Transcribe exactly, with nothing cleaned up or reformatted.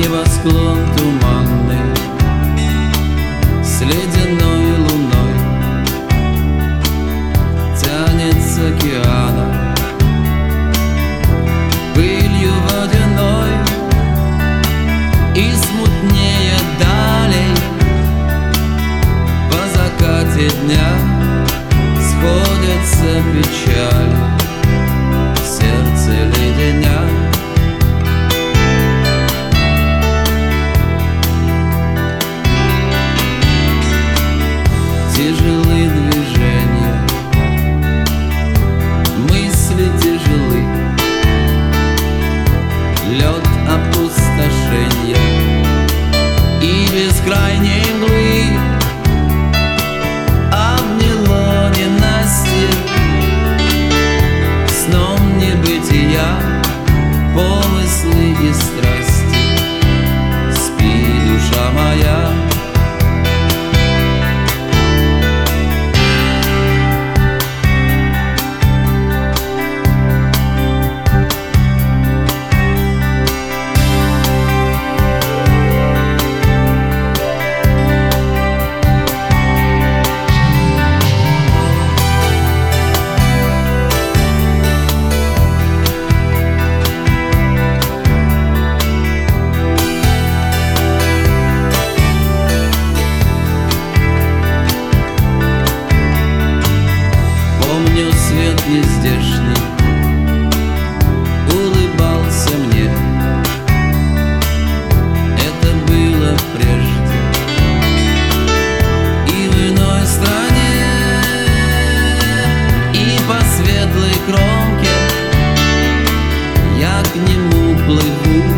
Небосклон туманный с ледяной луной тянется к океану пылью водяной, и смутнее далей по закате дня сходятся печали, сердце леденя. Тяжелы движения, мысли тяжелы, лед опустошения и бескрайней мглы обняло ненастье сном небытия, помыслы и страсти. Спи, душа моя. Свет нездешний улыбался мне. Это было прежде и в иной стране, и по светлой кромке я к нему плыву.